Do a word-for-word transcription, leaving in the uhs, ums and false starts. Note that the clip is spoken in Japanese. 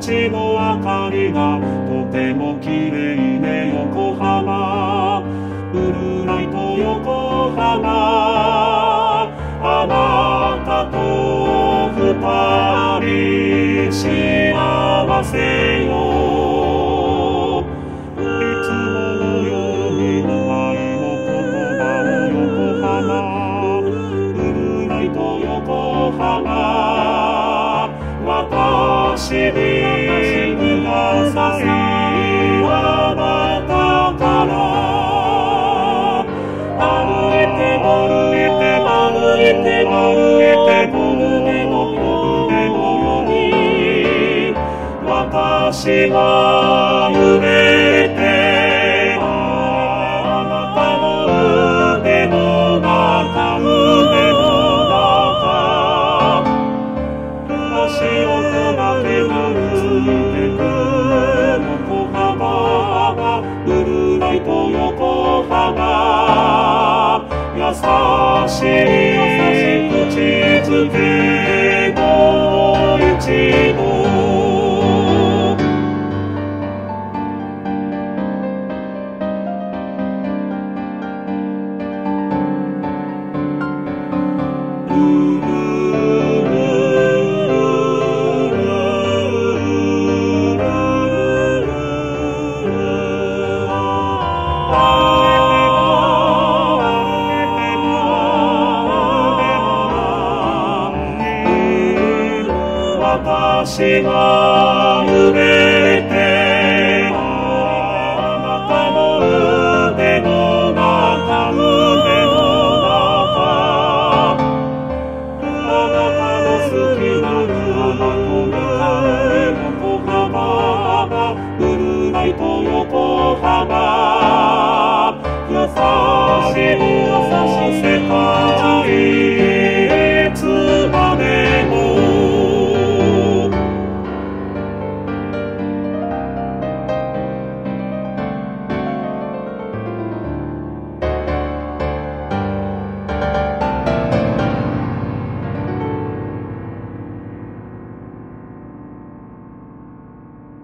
街の明かりがとても綺麗ね横浜。ブルーライト横浜。あなたと二人幸せよ。いつものように愛の言葉を横浜。ブルーライト横浜。私にくださいあなたから歩いて歩いて歩いて歩いて小舟の小舟のように私は揺れてあなたの腕の中腕の中足音だけがついてく横浜。ブルーライト横浜。優しい口づけもう一度私は揺れてあなたの腕の中腕の中あなたの好きな横浜。ブルーライト横浜。優しい